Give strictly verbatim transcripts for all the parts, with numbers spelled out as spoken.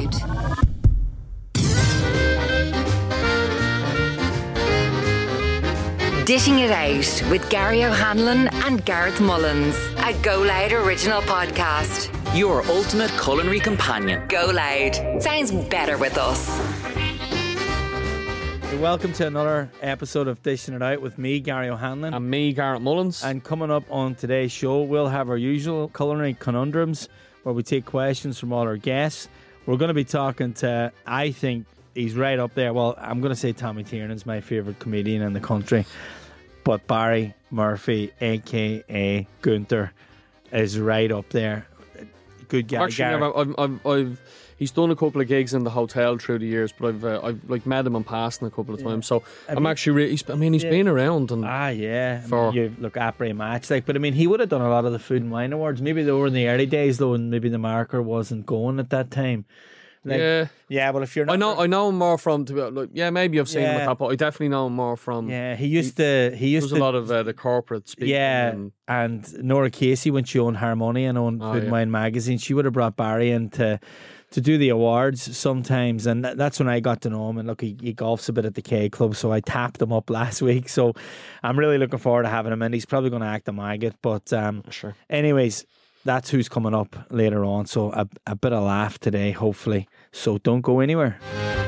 Loud. Dishing It Out with Gary O'Hanlon and Gareth Mullins, a Go Loud original podcast. Your ultimate culinary companion. Go Loud. Sounds better with us. Welcome to another episode of Dishing It Out with me, Gary O'Hanlon. And me, Gareth Mullins. And coming up on today's show, we'll have our usual culinary conundrums where we take questions from all our guests. We're going to be talking to, I think, he's right up there. Well, I'm going to say Tommy Tiernan's my favourite comedian in the country. But Barry Murphy, a k a. Gunther, is right up there. Good guy. Actually, never, I've, I've, I've, he's done a couple of gigs in the hotel through the years, but I've uh, I've like met him in passing a couple of times. So have I'm you, actually, re- he's, I mean, he's yeah. been around. And ah, yeah. For, I mean, you look après match, like, but I mean, he would have done a lot of the Food and Wine Awards. Maybe they were in the early days though, and maybe the marker wasn't going at that time. Like, yeah, yeah. Well, if you're not, I know, I know him more from. To be, like, yeah, maybe I've seen yeah. him with that, but I definitely know him more from. Yeah, he used he, to. He used there was to, a lot of uh, the corporate speaking. Yeah, and, and Nora Casey, when she owned Harmonia and owned oh, Food and yeah. Wine magazine, she would have brought Barry in to to do the awards sometimes, and that's when I got to know him. And look, he, he golfs a bit at the K Club, so I tapped him up last week. So I'm really looking forward to having him in. He's probably going to act a maggot, but um, sure. Anyways. That's who's coming up later on. So a, a bit of laugh today, hopefully. So don't go anywhere.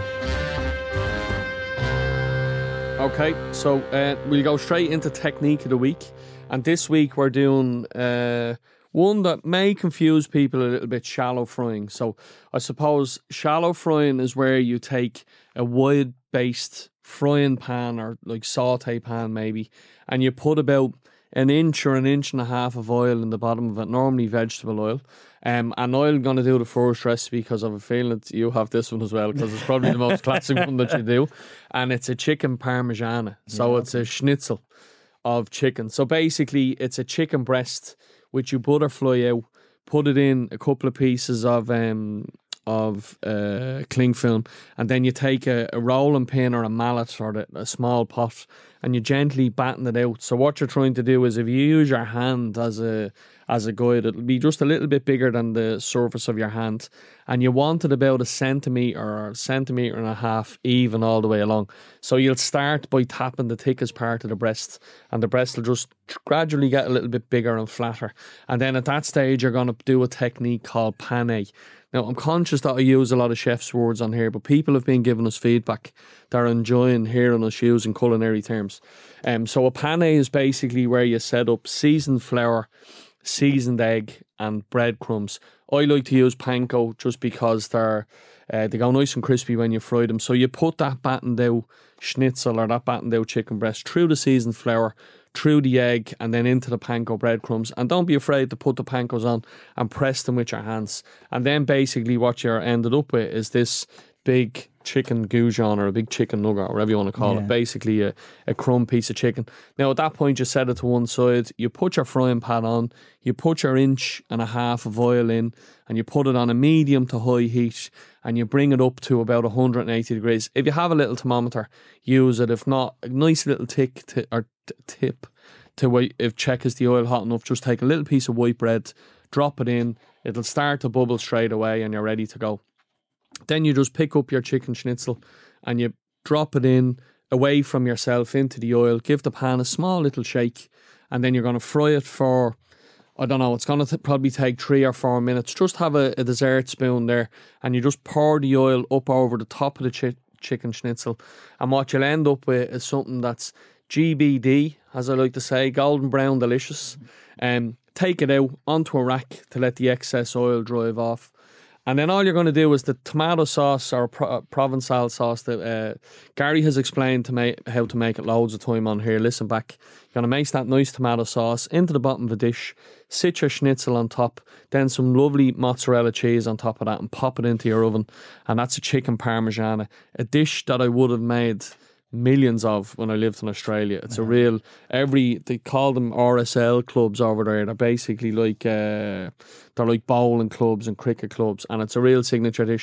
Okay, so uh, we'll go straight into technique of the week. And this week we're doing uh, one that may confuse people a little bit, shallow frying. So I suppose shallow frying is where you take a wide-based frying pan or like saute pan maybe, and you put about an inch or an inch and a half of oil in the bottom of it, normally vegetable oil. Um, and I'm going to do the first recipe because I have a feeling that you have this one as well, because it's probably the most classic one that you do. And it's a chicken parmigiana. So yeah. It's a schnitzel of chicken. So basically, it's a chicken breast which you butterfly out, put it in a couple of pieces of um of uh, cling film, and then you take a, a rolling pin or a mallet or the, a small pot, and you gently batten it out. So what you're trying to do is, if you use your hand as a as a guide, it'll be just a little bit bigger than the surface of your hand, and you want it about a centimetre or a centimetre and a half even all the way along. So you'll start by tapping the thickest part of the breast, and the breast will just gradually get a little bit bigger and flatter. And then at that stage, you're going to do a technique called pane. Now, I'm conscious that I use a lot of chef's words on here, but people have been giving us feedback. They're enjoying hearing us using culinary terms. Um, so a pane is basically where you set up seasoned flour, seasoned egg and breadcrumbs. I like to use panko just because they're uh, they go nice and crispy when you fry them. So you put that battened out schnitzel or that battened out chicken breast through the seasoned flour, through the egg, and then into the panko breadcrumbs. And don't be afraid to put the pankos on and press them with your hands. And then basically what you're ended up with is this big chicken goujon or a big chicken nugget, or whatever you want to call yeah. it. Basically a, a crumb piece of chicken. Now at that point you set it to one side, you put your frying pan on, you put your inch and a half of oil in, and you put it on a medium to high heat, and you bring it up to about one hundred eighty degrees. If you have a little thermometer, use it. If not, a nice little tick t- or t- tip to wait, if check is the oil hot enough, just take a little piece of white bread, drop it in, it'll start to bubble straight away and you're ready to go. Then you just pick up your chicken schnitzel and you drop it in away from yourself into the oil, give the pan a small little shake, and then you're going to fry it for, I don't know, it's going to th- probably take three or four minutes. Just have a, a dessert spoon there and you just pour the oil up over the top of the chi- chicken schnitzel. And what you'll end up with is something that's G B D, as I like to say, golden brown delicious. Um, take it out onto a rack to let the excess oil drive off. And then all you're going to do is the tomato sauce or pro- Provençal sauce that uh, Gary has explained to make how to make it loads of time on here. Listen back. You're going to make that nice tomato sauce into the bottom of a dish, sit your schnitzel on top, then some lovely mozzarella cheese on top of that and pop it into your oven. And that's a chicken parmigiana, a dish that I would have made millions of when I lived in Australia. It's a real, every, they call them R S L clubs over there. They're basically like, uh, they're like bowling clubs and cricket clubs, and it's a real signature dish.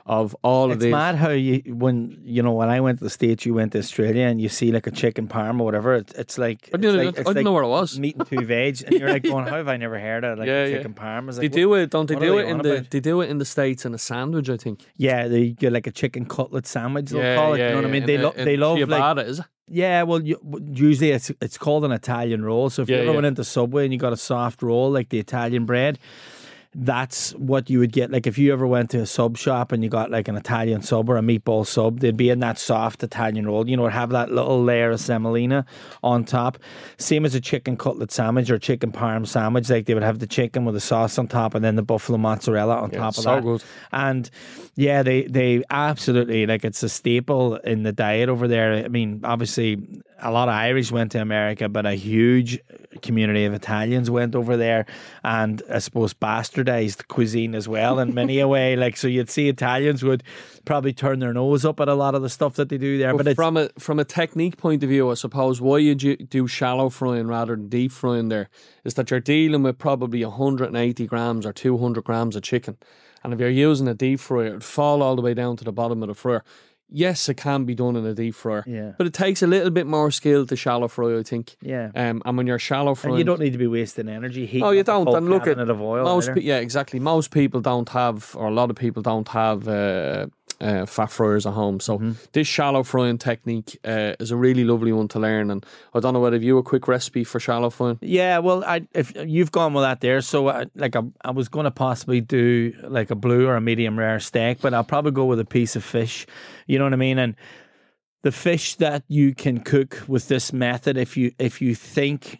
of all of It's these. mad how you when you know when I went to the States, you went to Australia, and you see like a chicken parm or whatever. It, it's like I didn't, it's I like, it's didn't like know what it was. meat and two veg, and you're like going, how have I never heard of like Yeah, a yeah. chicken parm? It's They like, do what- it, don't they? what are Do they it in on the about? they do it in the States in a sandwich, I think. Yeah, they get like a chicken cutlet sandwich. They'll Yeah, call it. yeah, You know what I yeah. mean? In They the- love in they love like ciabatta, is it? yeah. Well, you, usually it's it's called an Italian roll. So if Yeah, you ever yeah. went into Subway and you got a soft roll like the Italian bread, that's what you would get. Like if you ever went to a sub shop and you got like an Italian sub or a meatball sub, they'd be in that soft Italian roll. You know, it'd have that little layer of semolina on top. Same as a chicken cutlet sandwich or chicken parm sandwich. Like they would have the chicken with the sauce on top and then the buffalo mozzarella on Yeah, top of so that. good. And yeah, they they absolutely like it's a staple in the diet over there. I mean, obviously a lot of Irish went to America, but a huge community of Italians went over there, and I suppose bastardized cuisine as well in many a way. Like so, you'd see Italians would probably turn their nose up at a lot of the stuff that they do there. But, But, it's from a from a technique point of view, I suppose why you do, do shallow frying rather than deep frying there is that you're dealing with probably one hundred eighty grams or two hundred grams of chicken, and if you're using a deep fryer, it'd fall all the way down to the bottom of the fryer. Yes, it can be done in a deep fryer, Yeah. but it takes a little bit more skill to shallow fry, I think. yeah. Um, and when you're shallow frying, And you don't need to be wasting energy. Heating Oh, you up a don't. full And look at cabinet of oil most. either. Pe- yeah, exactly. Most people don't have, or a lot of people don't have uh, uh, fat fryers at home. So Mm-hmm. this shallow frying technique uh, is a really lovely one to learn. And I don't know whether you have a quick recipe for shallow frying. Yeah, well, I if you've gone with that there, so I, like I, I was going to possibly do like a blue or a medium rare steak, but I'll probably go with a piece of fish. You know what I mean? And the fish that you can cook with this method, if you if you think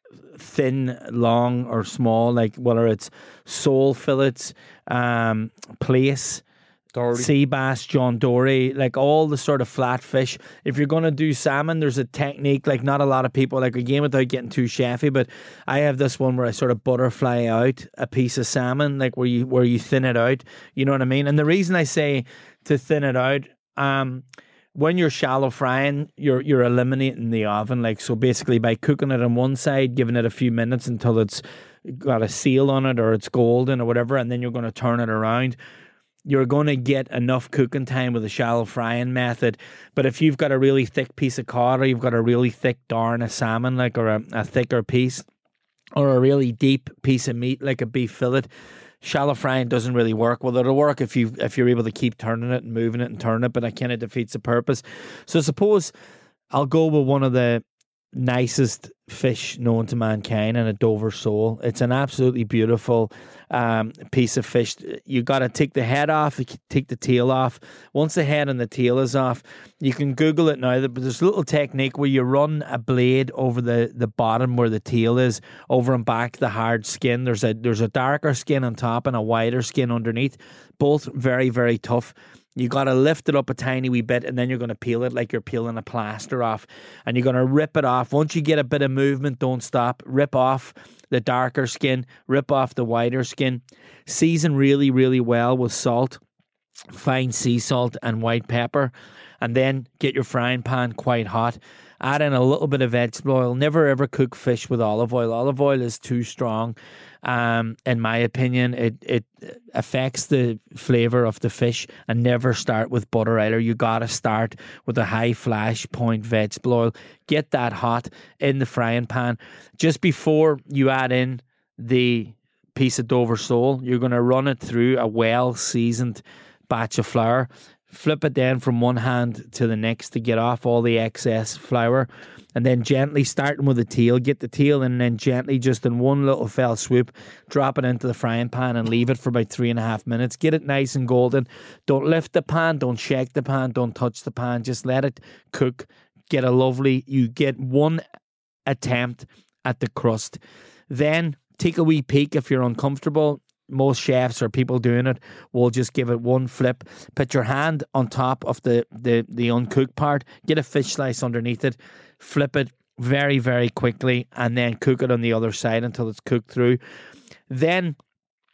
thin, long, or small, like whether it's sole fillets, um, plaice, Doherty. sea bass, John Dory, like all the sort of flat fish. If you're going to do salmon, there's a technique, like not a lot of people, like again without getting too chefy, but I have this one where I sort of butterfly out a piece of salmon, like where you where you thin it out, you know what I mean? And the reason I say to thin it out, um, when you're shallow frying, you're you're eliminating the oven, like so basically by cooking it on one side, giving it a few minutes until it's got a seal on it or it's golden or whatever, and then you're going to turn it around. You're going to get enough cooking time with a shallow frying method. But if you've got a really thick piece of cod, or you've got a really thick darn of salmon, like, or a, a thicker piece, or a really deep piece of meat, like a beef fillet, shallow frying doesn't really work. Well, it'll work if you if you're able to keep turning it and moving it and turning it, but it kind of defeats the purpose. So suppose I'll go with one of the nicest fish known to mankind, and a Dover sole. It's an absolutely beautiful um, piece of fish. You got to take the head off, you take the tail off. Once the head and the tail is off, you can Google it now, but there's a little technique where you run a blade over the, the bottom where the tail is, over and back the hard skin. There's a there's a darker skin on top and a wider skin underneath, both very, very tough. You got to lift it up a tiny wee bit, and then you're going to peel it like you're peeling a plaster off, and you're going to rip it off. Once you get a bit of movement, don't stop. Rip off the darker skin, rip off the wider skin. Season really, really well with salt, fine sea salt and white pepper, and then get your frying pan quite hot. Add in a little bit of vegetable oil. Never ever cook fish with olive oil. Olive oil is too strong. Um, in my opinion, it it affects the flavor of the fish. And never start with butter either. You gotta start with a high flash point vegetable oil. Get that hot in the frying pan just before you add in the piece of Dover sole. You're gonna run it through a well seasoned batch of flour. Flip it then from one hand to the next to get off all the excess flour, and then gently, starting with the tail, get the tail in, and then gently, just in one little fell swoop, drop it into the frying pan and leave it for about three and a half minutes. Get it nice and golden. Don't lift the pan, don't shake the pan, don't touch the pan. Just let it cook. Get a lovely, you get one attempt at the crust. Then take a wee peek if you're uncomfortable. Most chefs or people doing it will just give it one flip. Put your hand on top of the, the, the uncooked part. Get a fish slice underneath it. Flip it very, very quickly, and then cook it on the other side until it's cooked through. Then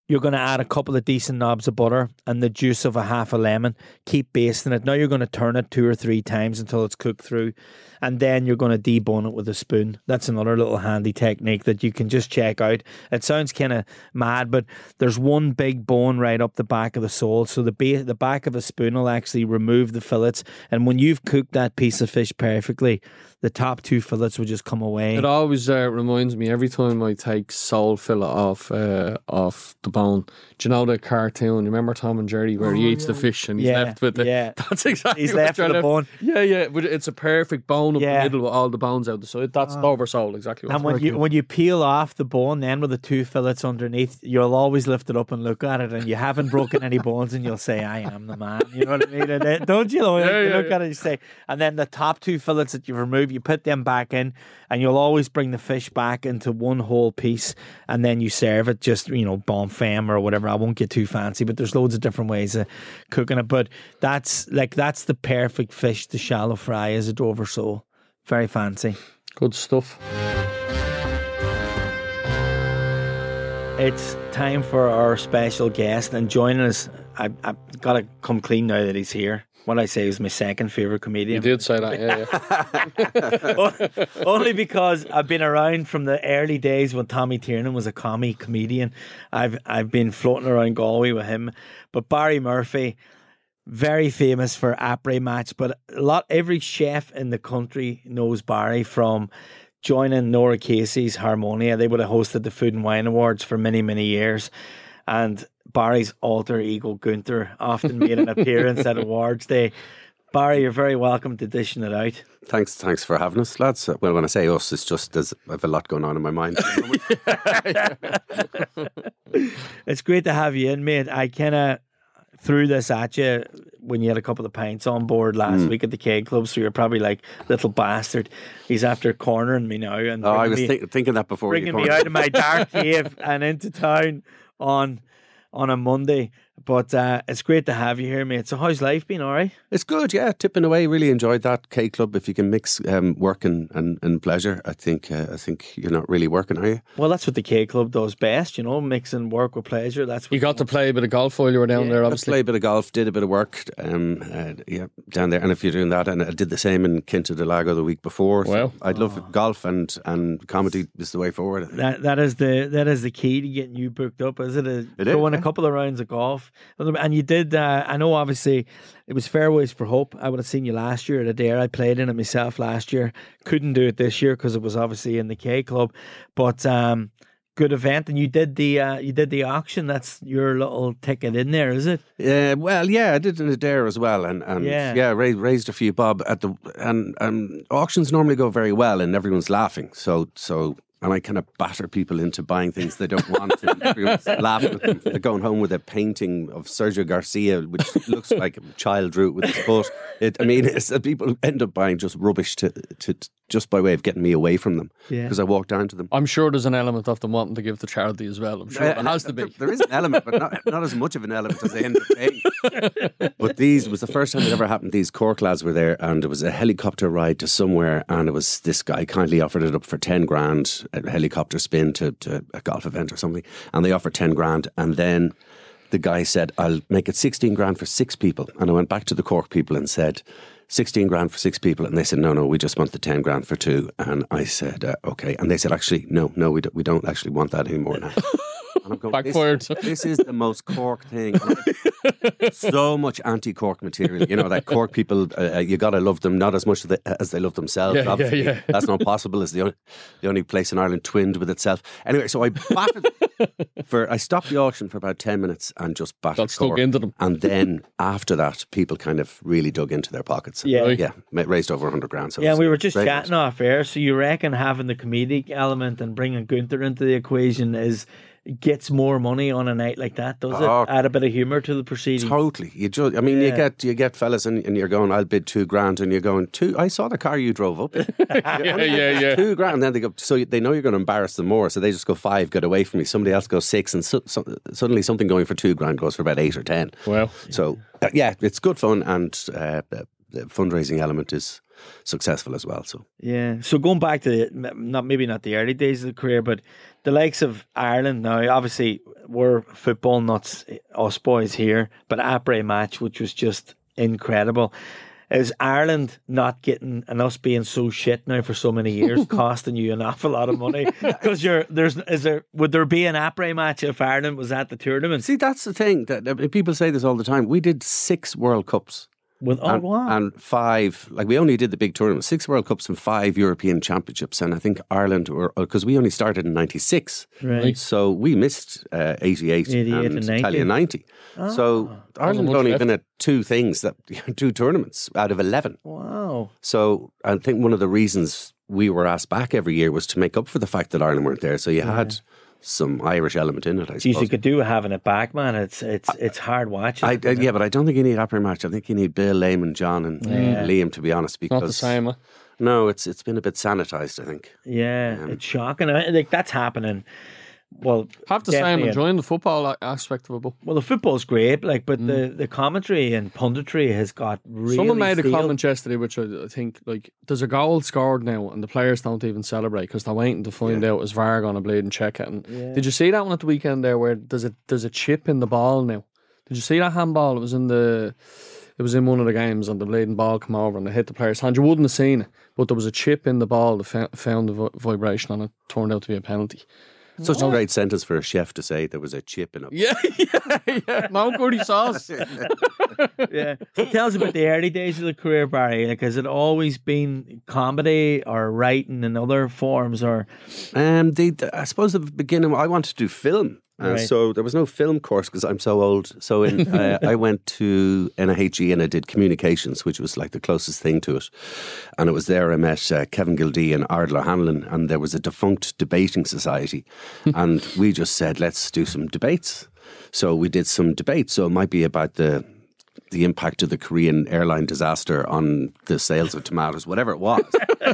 You're going to add a couple of decent knobs of butter and the juice of a half a lemon. Keep basting it. Now you're going to turn it two or three times until it's cooked through. And then you're going to debone it with a spoon. That's another little handy technique that you can just check out. It sounds kind of mad, but there's one big bone right up the back of the sole. So the ba- the back of a spoon will actually remove the fillets. And when you've cooked that piece of fish perfectly, the top two fillets will just come away. It always uh, reminds me every time I take sole fillet off uh, off the bone. Do you know the cartoon? You remember Tom and Jerry where oh, he eats yeah. the fish and he's yeah, left with the yeah. That's exactly he's what left with the bone. Yeah, yeah. But it's a perfect bone up yeah. the middle with all the bones out the side. That's oh. over sole, exactly. What and when you cool. when you peel off the bone, then with the two fillets underneath, you'll always lift it up and look at it, and you haven't broken any bones, and you'll say, "I am the man." You know what I mean? And then, don't you know? Yeah, you yeah, look yeah. at it, you say, and then the top two fillets that you've removed, you put them back in, and you'll always bring the fish back into one whole piece, and then you serve it just, you know, bon femme or whatever. I won't get too fancy, but there's loads of different ways of cooking it. But that's like that's the perfect fish to shallow fry as a Dover sole. Very fancy. Good stuff. It's time for our special guest, and joining us, I, I've got to come clean now that he's here. What I say is my second favourite comedian. You did say that, yeah, yeah. Only because I've been around from the early days when Tommy Tiernan was a commie comedian. I've I've been floating around Galway with him. But Barry Murphy, very famous for après match, but a lot every chef in the country knows Barry from joining Nora Casey's Harmonia. They would have hosted the Food and Wine Awards for many, many years. And Barry's alter ego Gunther often made an appearance at Awards Day. Barry, you're very welcome to dishing it out. Thanks, thanks for having us, lads. Well, when I say us, it's just there's I have a lot going on in my mind. It's great to have you in, mate. I kind of threw this at you when you had a couple of pints on board last mm. week at the Keg Club, so you're probably like, little bastard, he's after cornering me now. And oh, I was me, think, thinking that before. Bringing me out of my dark cave and into town on on a Monday. But uh, it's great to have you here, mate. So how's life been, all right? It's good, yeah. Tipping away. Really enjoyed that K Club. If you can mix um, work and, and, and pleasure, I think uh, I think you're not really working, are you? Well, that's what the K Club does best, you know, mixing work with pleasure. That's what you got to play a bit of golf while you were down yeah. there, obviously. I played a bit of golf, did a bit of work um, uh, yeah, down there. And if you're doing that, and I did the same in Quinta del Lago the week before. Well, so I'd love oh. golf and, and comedy is the way forward. That That is the that is the key to getting you booked up, is it? A, it going is, a couple of rounds of golf. And you did, uh, I know obviously it was Fairways for Hope. I would have seen you last year at Adair. I played in it myself last year. Couldn't do it this year because it was obviously in the K Club. But um, good event, and you did the uh, you did the auction. That's your little ticket in there, is it? Yeah, uh, well, yeah, I did in Adair as well, and, and yeah, yeah raised, raised a few bob at the and um, auctions normally go very well, and everyone's laughing. So so. And I kind of batter people into buying things they don't want. And everyone's laughing at them. They're going home with a painting of Sergio Garcia, which looks like a child drew it with his foot. It, I mean, it's, uh, people end up buying just rubbish to, to, to just by way of getting me away from them. Because yeah. I walk down to them. I'm sure there's an element of them wanting to give to charity as well. I'm sure uh, it has to be. There, there is an element, but not, not as much of an element as they end up paying. But these, it was the first time it ever happened. These Cork lads were there, and it was a helicopter ride to somewhere, and it was this guy kindly offered it up for ten grand. A helicopter spin to, to a golf event or something, and they offered ten grand, and then the guy said, I'll make it sixteen grand for six people. And I went back to the Cork people and said, sixteen grand for six people, and they said, no no we just want the ten grand for two. And I said, uh, okay. And they said, actually no no we don't, we don't actually want that anymore now. And I'm going, backfired. This, this is the most Cork thing. So much anti-Cork material. You know, that Cork people, uh, you got to love them, not as much as they, as they love themselves. Yeah, Obviously, yeah, yeah. That's not possible. It's the only, the only place in Ireland twinned with itself. Anyway, so I battered for, I stopped the auction for about ten minutes and just battered Got stuck Cork. into them. And then after that, people kind of really dug into their pockets. Yeah. Right. Yeah, raised over one hundred grand. So yeah, we were just great. chatting off air. So you reckon having the comedic element and bringing Gunther into the equation is gets more money on a night like that, does oh, it? Add a bit of humour to the proceedings. Totally. You just, I mean, yeah. you get you get fellas and, and you're going, I'll bid two grand, and you're going, two. I saw the car you drove up. yeah, yeah, yeah. Two grand, and then they go. So they know you're going to embarrass them more, so they just go five, get away from me. Somebody else goes six, and so, so, suddenly something going for two grand goes for about eight or ten. Well, so uh, yeah, it's good fun, and uh, the fundraising element is successful as well. So Yeah. So going back to the, not maybe not the early days of the career, but the likes of Ireland now, obviously we're football nuts, us boys here, but Après match, which was just incredible. Is Ireland not getting, and us being so shit now for so many years, costing you an awful lot of money? Because you're there's is there would there be an après match if Ireland was at the tournament? see, that's the thing that that people say this all the time. We did six World Cups. With oh and, wow, and five, like we only did the big tournaments, six World Cups and five European Championships. And I think Ireland were, because we only started in ninety-six. right? So we missed uh, eighty-eight, eighty-eight and and ninety. Italia ninety. So Ireland much have only left. been at two things, that two tournaments out of eleven. Wow. So I think one of the reasons we were asked back every year was to make up for the fact that Ireland weren't there. So you had some Irish element in it, I Geez, suppose. you could do with having it back, man. It's it's it's hard watching. I, it, I, isn't it? yeah, but I don't think you need après match. I think you need Bill, Lehman, John, and Liam, to be honest. Because Not the same. Huh? No, it's it's been a bit sanitized, I think. Yeah, it's shocking. I, like that's happening. Well, Have to say I'm definitely. enjoying the football a- aspect of it. But Well, the football's great, like, but the, the commentary and punditry has got really. someone made a stale. comment yesterday, which I, I think, like, there's a goal scored now, and the players don't even celebrate because they're waiting to find out is V A R going to bleed and check it. And did you see that one at the weekend there, where there's a there's a chip in the ball now? Did you see that handball? It was in the. It was in one of the games, and the bleeding ball come over and they hit the player's hand. You wouldn't have seen it, but there was a chip in the ball that fa- found the vi- vibration on it. Turned out to be a penalty. Such a great sentence for a chef to say there was a chip in it. Yeah, yeah, yeah. No goody sauce. Yeah. So tell us about the early days of the career, Barry. Like, has it always been comedy or writing in other forms, or Um, the, the, I suppose at the beginning, I wanted to do film. Uh, Right. So there was no film course because I'm so old. So in, uh, I went to N I H E and I did communications, which was like the closest thing to it. And it was there I met uh, Kevin Gildee and Ardal O'Hanlon, and there was a defunct debating society. And we just said, let's do some debates. So we did some debates. So it might be about the the impact of the Korean airline disaster on the sales of tomatoes, whatever it was.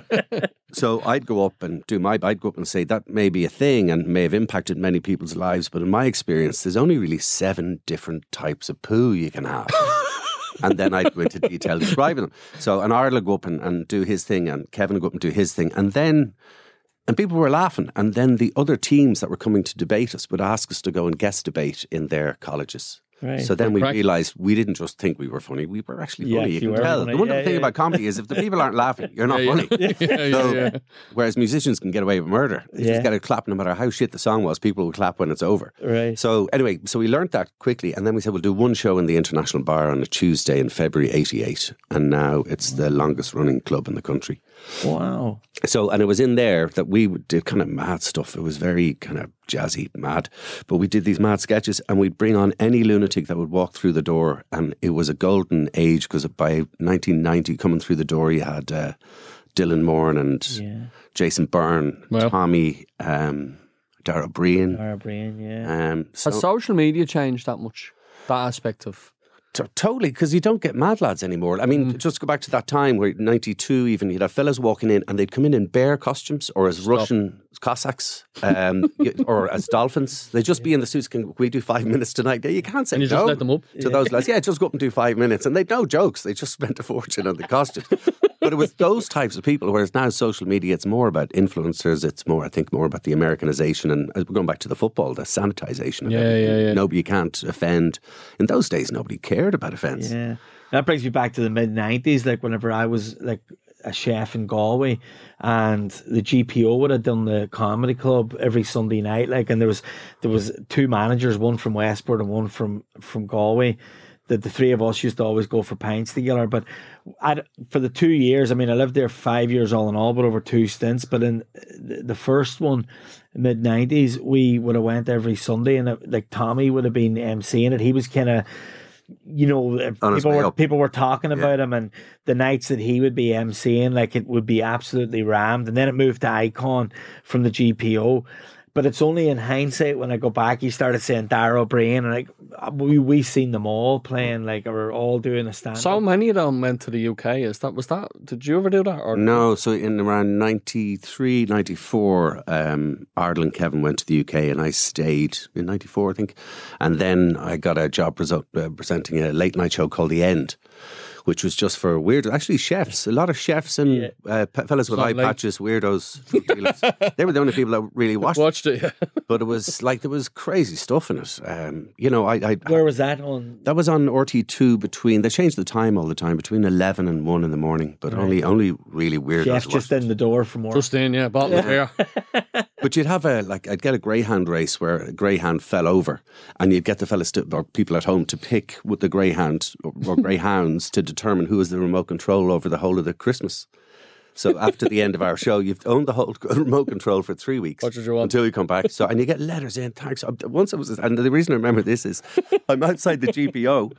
So I'd go up and do my, I'd go up and say that may be a thing and may have impacted many people's lives. But in my experience, there's only really seven different types of poo you can have. And then I'd go into detail describing them. So an Ardal would go up and, and do his thing, and Kevin would go up and do his thing. And then, and people were laughing. And then the other teams that were coming to debate us would ask us to go and guest debate in their colleges. Right. So then we Correct. realised we didn't just think we were funny, we were actually funny. Yes, you you can were tell. funny. The wonderful Yeah, thing yeah. about comedy is if the people aren't laughing, you're not Yeah, funny. yeah. Yeah, yeah, So, yeah. whereas musicians can get away with murder. They Yeah. just get a clap no matter how shit the song was. People will clap when it's over. Right. So anyway, so we learnt that quickly, and then we said we'll do one show in the International Bar on a Tuesday in February eighty-eight, and now it's the longest running club in the country. Wow. So, and it was in there that we did kind of mad stuff. It was very kind of jazzy, mad. But we did these mad sketches, and we'd bring on any lunatic that would walk through the door. And it was a golden age because by nineteen ninety, coming through the door, you had uh, Dylan Moran and Yeah. Jason Byrne, Well. Tommy, um, Dara Breen. Our brain. Yeah. Um, so, Has social media changed that much? That aspect of T- totally, because you don't get mad lads anymore. I mean, just go back to that time where ninety-two, even you'd have fellas walking in and they'd come in in bear costumes or as Russian Cossacks um, y- or as dolphins. They'd just be in the suits. Can we do five minutes tonight? You can't say And you just no let them up? to those lads. Yeah, just go up and do five minutes, and they'd no jokes. They just spent a fortune on the costumes. But it was those types of people. Whereas now social media, it's more about influencers. It's more, I think, more about the Americanization and uh, we're going back to the football, the sanitization of Yeah, everything. yeah, yeah. Nobody can't offend. In those days, nobody cared about offence. Yeah. That brings me back to the mid nineties, like whenever I was like a chef in Galway, and the G P O would have done the comedy club every Sunday night. Like, and there was there was two managers, one from Westport and one from from Galway. That the three of us used to always go for pints together. But I'd, for the two years, I mean, I lived there five years all in all, but over two stints. But in the, the first one, mid nineties, we would have went every Sunday, and it, like Tommy would have been emceeing it. He was kind of, you know, On his people way were up. people were talking about him, and the nights that he would be emceeing, like it would be absolutely rammed. And then it moved to Icon from the G P O. But it's only in hindsight when I go back, he started saying Dara O'Brien, and like we we seen them all playing, like or all doing a stand. so many of them went to the U K. Is that was that? Did you ever do that? Or No, so in around ninety-three, ninety-four, um, Ardal and Kevin went to the U K and I stayed in ninety-four, I think. And then I got a job preso- uh, presenting a late night show called The End, which was just for weird, actually chefs, a lot of chefs and Yeah. uh, pe- fellas with Salt eye Lake. patches, weirdos, drug dealers. They were the only people that really watched it. Watched it. Yeah. But it was like, there was crazy stuff in it. Um, you know, I, I Where was that on? that was on R T two between, they changed the time all the time, between eleven and one in the morning, but only only really weirdos Chef watched just it. in the door for more. Just in, yeah, bottle of beer. But you'd have a, like, I'd get a greyhound race where a greyhound fell over, and you'd get the fellas to, or people at home to pick with the greyhound or, or greyhounds to determine who was the remote control over the whole of the Christmas. So after the end of our show, you've owned the whole remote control for three weeks What did you want? until you come back. So and you get letters in. Thanks. Once I was, and the reason I remember this is, I'm outside the G P O,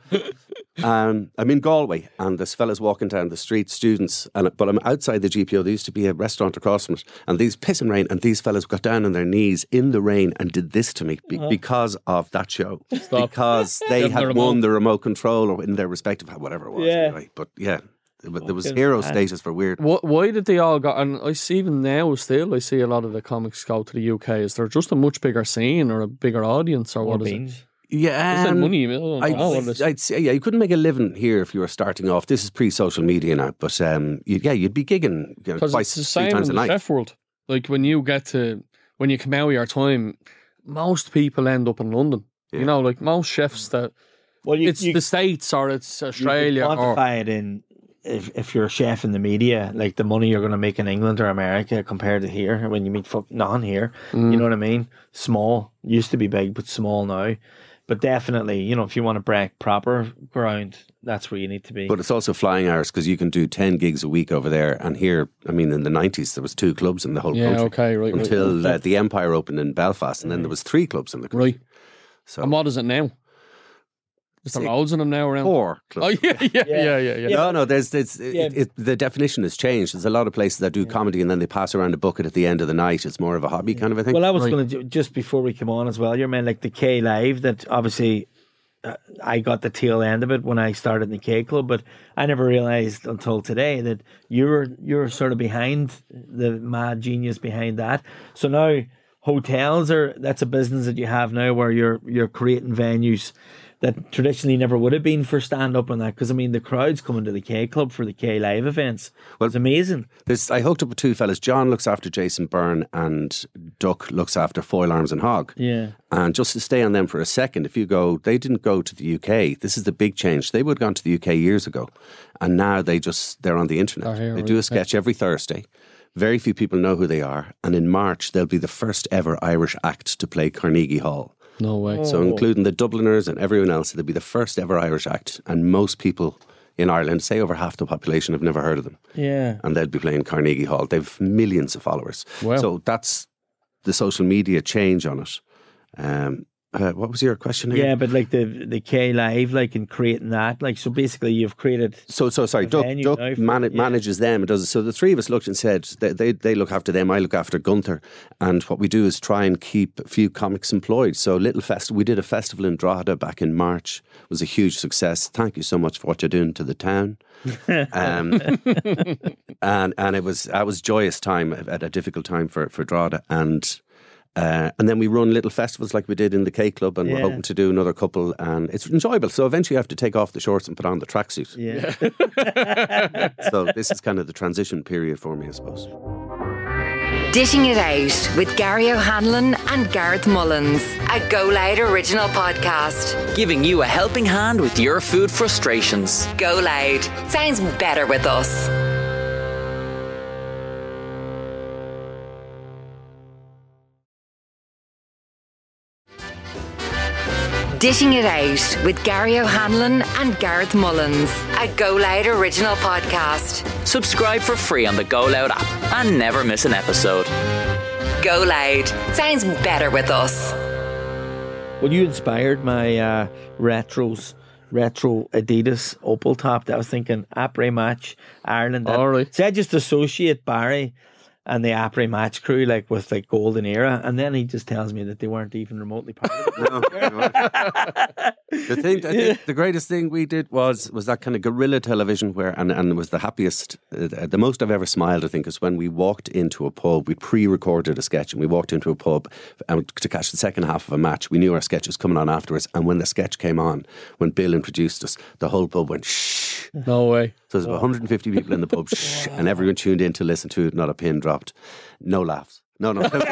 and I'm in Galway, and there's fellas walking down the street, students, and but I'm outside the G P O. There used to be a restaurant across from it, and these pissing rain, and these fellas got down on their knees in the rain and did this to me be, because of that show, Stop. because they Give them the had won remote. the remote control or in their respective whatever it was. Yeah. Anyway. But yeah. But there was Fucking hero mad. status for weird. Wh- Why did they all go? And I see even now still, I see a lot of the comics go to the U K. Is there just a much bigger scene or a bigger audience or More what is beans. it? Yeah, Is it um, money? I don't I'd, know what it is. I'd say, yeah, you couldn't make a living here if you were starting off. This is pre-social media now, but um, you, yeah, you'd be gigging you know, Because twice, it's the three same times in a the night. chef world. Like when you get to, when you come out of your time, most people end up in London. Yeah. You know, like most chefs that, Well, you, it's you, the States or it's you Australia can or... quantify it in if if you're a chef in the media, like the money you're going to make in England or America compared to here. When you meet fuck non here, Mm. you know what I mean? Small used to be big, but small now. But definitely, you know, if you want to break proper ground, that's where you need to be. But it's also flying hours because you can do ten gigs a week over there. And here, I mean, in the nineties, there was two clubs in the whole Yeah, country. okay, right. right. Until uh, the Empire opened in Belfast, and then there was three clubs in the country. Right. So And what is it now? Is there Six. loads of them now around? four Oh, clubs. yeah, yeah, yeah, yeah. yeah. No, no. There's, there's Yeah. it, it, the definition has changed. There's a lot of places that do comedy and then they pass around a bucket at the end of the night. It's more of a hobby kind of a thing. Well, I was Right. going to just before we come on as well. You're meant like the K Live that obviously uh, I got the tail end of it when I started in the K Club, but I never realized until today that you were you're sort of behind the mad genius behind that. So now hotels are that's a business that you have now where you're you're creating venues that traditionally never would have been for stand up and that, because I mean the crowds coming to the K Club for the K Live events. Well, it's amazing. There's, I hooked up with two fellas. John looks after Jason Byrne and Duck looks after Foil Arms and Hog. Yeah. And just to stay on them for a second, if you go, they didn't go to the U K. This is the big change. They would have gone to the U K years ago. And now they just, they're on the internet. Oh, here, they right, do a okay. sketch every Thursday. Very few people know who they are. And in March, they'll be the first ever Irish act to play Carnegie Hall. No way. So including the Dubliners and everyone else, they'll be the first ever Irish act. And most people in Ireland, say over half the population, have never heard of them. Yeah. And they'll be playing Carnegie Hall. They've millions of followers. Wow. So that's the social media change on it. Um, uh, what was your question again? Yeah, but like the the K Live, like in creating that, like so basically you've created. So, so sorry, A Duck, venue Duck now for- man- yeah. manages them and does it. So the three of us looked and said they, they they look after them, I look after Gunther, and what we do is try and keep a few comics employed. So little fest, we did a festival in Drogheda back in March. It was a huge success. Thank you so much for what you're doing to the town. um, and and it was I was joyous time at a difficult time for for Drogheda and. Uh, and then we run little festivals like we did in the K Club, and Yeah. we're hoping to do another couple, and it's enjoyable. So eventually, you have to take off the shorts and put on the tracksuit. Yeah. So this is kind of the transition period for me, I suppose. Dishing It Out with Gary O'Hanlon and Gareth Mullins, a Go Loud original podcast. Giving you a helping hand with your food frustrations. Go Loud. Sounds better with us. Dishing It Out with Gary O'Hanlon and Gareth Mullins, a Go Loud original podcast. Subscribe for free on the Go Loud app and never miss an episode. Go Loud. Sounds better with us. Well, you inspired my uh, retros, retro Adidas Opal top. That I was thinking après match Ireland. That- All right. See, I just associate Barry and the après match crew like with like golden era, and then he just tells me that they weren't even remotely part of it. No, no. The thing, I think the greatest thing we did was was that kind of guerrilla television where, and, and it was the happiest, uh, the most I've ever smiled, I think, is when we walked into a pub. We pre-recorded a sketch and we walked into a pub and to catch the second half of a match. We knew our sketch was coming on afterwards, and when the sketch came on, when Bill introduced us, the whole pub went shh. shh. No way. So there's about one hundred fifty people in the pub, shh, and everyone tuned in to listen to it. Not a pin dropped. No laughs. No, no. but,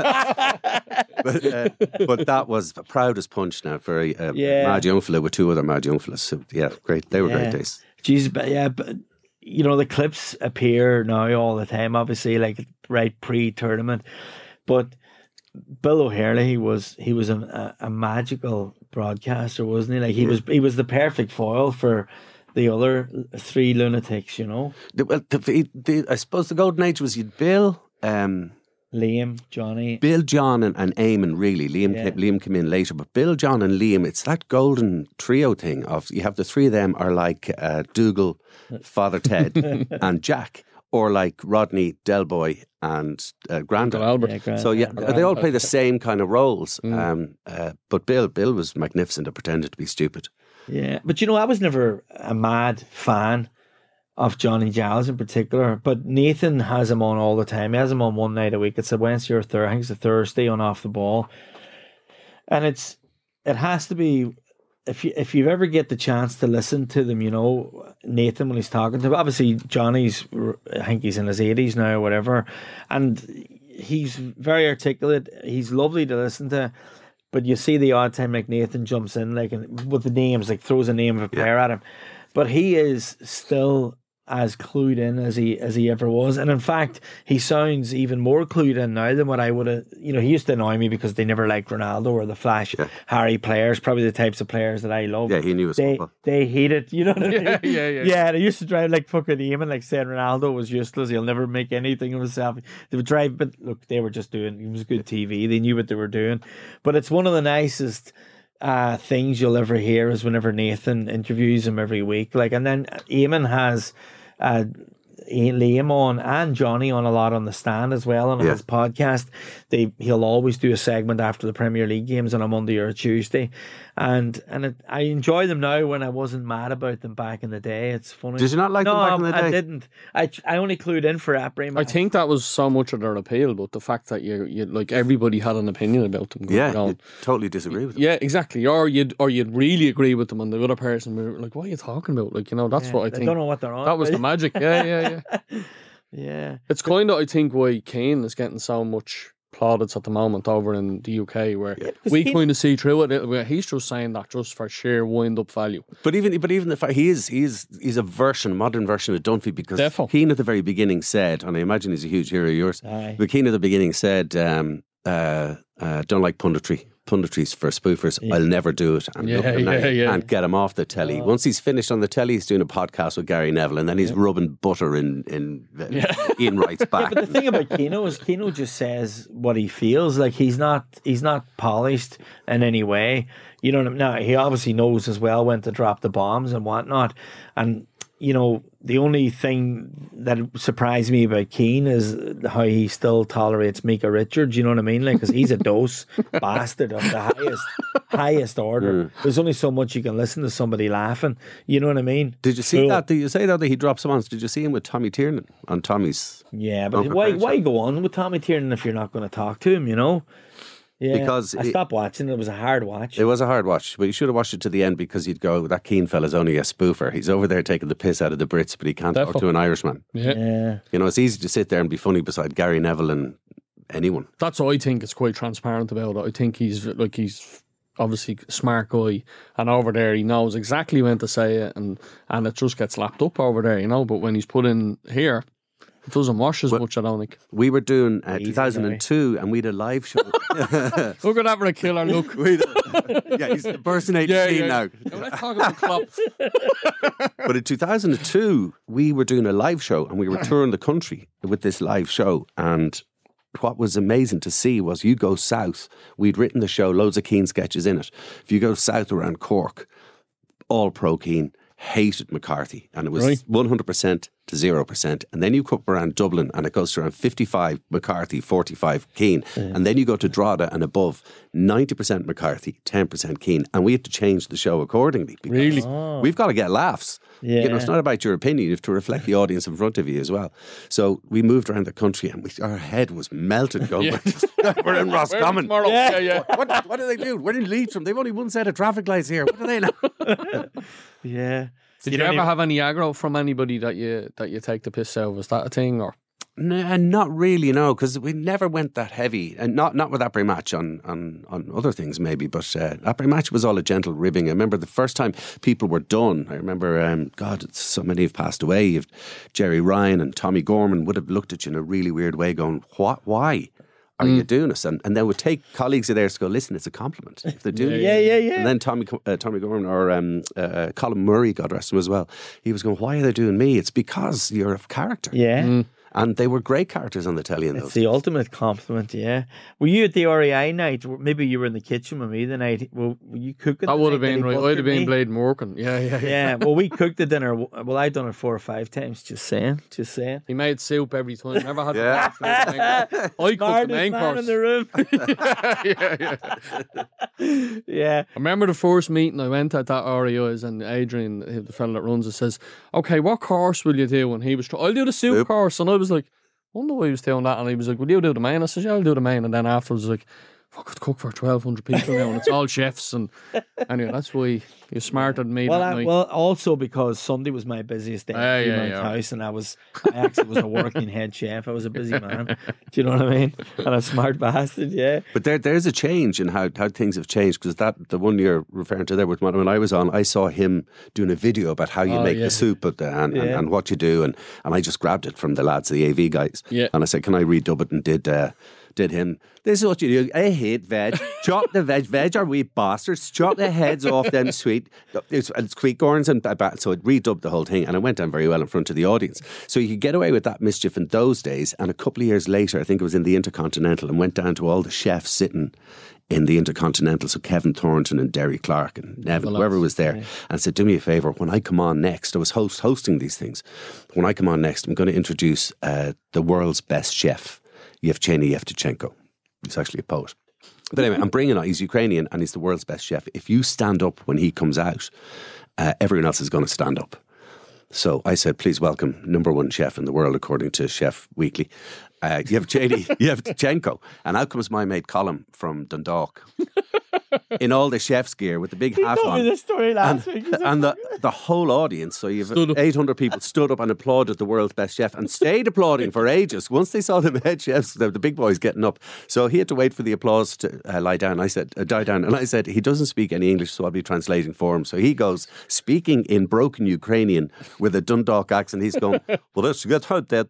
uh, but that was the proudest punch now for a, a Yeah. mad young fella with two other mad young fellas. So, yeah, great. They were Yeah. great days. Jeez, but yeah, but you know the clips appear now all the time. Obviously, like right pre-tournament, but Bill O'Herlihy was he was a, a, a magical broadcaster, wasn't he? Like he Yeah. was he was the perfect foil for the other three lunatics. You know, The, well, the, the, I suppose the golden age was you'd Bill, um, Liam, Johnny. Bill, John, and, and Eamon. Really, Liam, Yeah. came, Liam came in later, but Bill, John, and Liam. It's that golden trio thing of you have the three of them are like uh, Dougal, Father Ted, and Jack, or like Rodney, Del Boy, and uh, Grandad. Uncle Albert. Yeah, Grant- So yeah, Grant- they all play the same kind of roles. Mm. Um, uh, but Bill, Bill was magnificent at pretending to be stupid. Yeah, but you know, I was never a mad fan of Johnny Giles in particular. But Nathan has him on all the time. He has him on one night a week. It's a Wednesday or Thursday. I think it's a Thursday on Off the Ball, and it's it has to be. If you if you ever get the chance to listen to them, you know Nathan when he's talking to him. Obviously Johnny's, I think he's in his eighties now or whatever, and he's very articulate. He's lovely to listen to. But you see the odd time like Nathan jumps in like and with the names, like throws a name of a player at him. But he is still as clued in as he as he ever was. And in fact, he sounds even more clued in now than what I would have. You know, he used to annoy me because they never liked Ronaldo or the Flash Yeah. Harry players, probably the types of players that I love. Yeah, he knew his They football. they hate it, you know what I mean? Yeah, yeah, yeah. Yeah, they used to drive like fucking Eamon, like saying Ronaldo was useless. He'll never make anything of himself. They would drive, but look, they were just doing. It was good T V. They knew what they were doing. But it's one of the nicest uh, things you'll ever hear is whenever Nathan interviews him every week. Like, and then Eamon has uh, Liam on and Johnny on a lot on the stand as well on Yeah. his podcast. They he'll always do a segment after the Premier League games on a Monday or a Tuesday, and and it, I enjoy them now when I wasn't mad about them back in the day. It's funny. Did you not like no, them back in the I day? didn't. I I only clued in for Aprim. I think that was so much of their appeal, but the fact that you, you like everybody had an opinion about them. Yeah, you know. you totally disagree with him. Yeah, exactly. Or you'd or you'd really agree with them, and the other person were like, "What are you talking about?" Like, you know, that's Yeah, what I they think. don't know what they're on. That was the about. magic. Yeah, yeah, yeah. Yeah. It's kind of I think why Keane is getting so much plaudits at the moment over in the U K, where because we Keane- kind of see through it. Where he's just saying that just for sheer wind up value. But even but even the fact he is he is he's a version, modern version of Dunphy because Defo. Keane at the very beginning said, and I imagine he's a huge hero of yours. Aye. But Keane at the beginning said, um, uh, uh, "Don't like punditry." Punditries for spoofers. Yeah. I'll never do it. And, Yeah, look him now yeah, yeah. and get him off the telly. Oh. Once he's finished on the telly, he's doing a podcast with Gary Neville, and then he's rubbing butter in in uh, Ian Wright's back. But the thing about Keno is Keno just says what he feels. Like he's not he's not polished in any way. You know what I mean? Now he obviously knows as well when to drop the bombs and whatnot. And you know, the only thing that surprised me about Keane is how he still tolerates Mika Richards. You know what I mean? Like, because he's a dose bastard of the highest highest order. There's only so much you can listen to somebody laughing. You know what I mean? Did you see Cool. that? Did you say that, that he dropped some on? Did you see him with Tommy Tiernan on Tommy's? Yeah, but Uncle why French. why go on with Tommy Tiernan if you're not going to talk to him? You know? Yeah, Because I it- stopped watching. It was a hard watch. It was a hard watch, but you should have watched it to the end because you'd go, that Keane fella's only a spoofer. He's over there taking the piss out of the Brits, but he can't talk Defo. to an Irishman. Yeah. Yeah. You know, it's easy to sit there and be funny beside Gary Neville and anyone. That's what I think is quite transparent about it. I think he's like he's obviously a smart guy, and over there he knows exactly when to say it, and and it just gets lapped up over there, you know. But when he's put in here, it doesn't wash as Well- much. I don't think. We were doing uh, Easy two thousand two and we had a live show. Look at that for a killer look. We'd, yeah, he's impersonating Yeah, Keane yeah. now. Now, let's talk about Klopp. But in two thousand two, we were doing a live show and we were touring the country with this live show. And what was amazing to see was you go south. We'd written the show, loads of Keane sketches in it. If you go south around Cork, all pro Keane, hated McCarthy. And it was Right. one hundred percent to zero percent. And then you come up around Dublin and it goes to around fifty-five McCarthy, forty-five Keane. And then you go to Drogheda and above, ninety percent McCarthy, ten percent Keane. And we had to change the show accordingly. because Really? We've got to get laughs. You know, it's Yeah. not about your opinion. You have to reflect the audience in front of you as well. So we moved around the country and we, our head was melted going, we're in Roscommon. Tomorrow. Yeah, yeah. What, what do they do? We're in Leitrim. They've only one set of traffic lights here. What do they know? Yeah. Did You you, don't ever even- have any aggro from anybody that you that you take the piss out of? Was that a thing or? No, not really, no, because we never went that heavy, and not not with Après Match on, on, on other things maybe, but uh, Après Match was all a gentle ribbing. I remember the first time people were done. I remember, um, God, it's, so many have passed away. You've, Jerry Ryan and Tommy Gorman would have looked at you in a really weird way, going, "What? Why are Mm. you doing this?" And and they would take colleagues of theirs to go, "Listen, it's a compliment if they're doing it." Yeah, yeah, yeah. And then Tommy uh, Tommy Gorman or um, uh, Colin Murray, God rest him as well, he was going, "Why are they doing me? It's because you're a character." Yeah. And they were great characters on the telly in It's those. the ultimate compliment, yeah. Were you at the R E I night? Maybe you were in the kitchen with me the night. Well, were you cooking? That the would have night been he right. I'd butchered have been me? bleeding working. Yeah, yeah, yeah. Yeah, well, we cooked the dinner. Well, I've done it four or five times. Just saying, just saying. He made soup every time. Never had Yeah. to wash it. I cooked the Smartest main man course. in the room. yeah, yeah. Yeah. I remember the first meeting I went at that R E I's, and Adrian, the fella that runs it, says, "Okay, what course will you do?" And he was, tr- "I'll do the soup Soup. course." And I was like, I wonder why he was doing that. And he was like, "Will you do the main?" I said, "Yeah, I'll do the main." And then afterwards, I was like, "Fuck, I've cooked for twelve hundred people now, and it's all chefs." And anyway, that's why you're smarter than me Well, that I, night. well, also because Sunday was my busiest day Ah, in yeah, my yeah. house, and I was, I actually was a working head chef. I was a busy man. Do you know what I mean? And a smart bastard, yeah. But there, there's a change in how, how things have changed, because that the one you're referring to there, with when I was on, I saw him doing a video about how you Oh, make yeah. the soup at the, and, and, Yeah. and what you do, and, and I just grabbed it from the lads, the A V guys, Yeah. and I said, "Can I redub it?" And did uh, did him. This is what you do. I hate veg. Chop the veg. Veg are wee bastards. Chop the heads off them sweet. It's, it's sweet corns and ba- so it redubbed the whole thing, and it went down very well in front of the audience. So you could get away with that mischief in those days. And a couple of years later, I think it was in the Intercontinental, and went down to all the chefs sitting in the Intercontinental, so Kevin Thornton and Derry Clark and Nevin, Well, whoever was there, and said, "Do me a favour, when I come on next," I was host hosting these things, "when I come on next, I'm going to introduce uh, the world's best chef, Yevgeny Yevtuchenko." He's actually a poet. But anyway, I'm bringing on, he's Ukrainian and he's the world's best chef. If you stand up when he comes out, uh, everyone else is going to stand up. So I said, "Please welcome number one chef in the world, according to Chef Weekly, uh, Yevgeny Yevtuchenko." And out comes my mate Colin from Dundalk in all the chef's gear with the big hat Told me on. this story And, last week. and the, the whole audience, so you've Stood up. eight hundred people stood up and applauded the world's best chef and stayed applauding for ages. Once they saw the head chefs, the, the big boys getting up. So he had to wait for the applause to uh, lie down. I said, uh, die down. And I said, he doesn't speak any English, so I'll be translating for him. So he goes, speaking in broken Ukrainian with a Dundalk accent. He's going, "Well, let's get out there.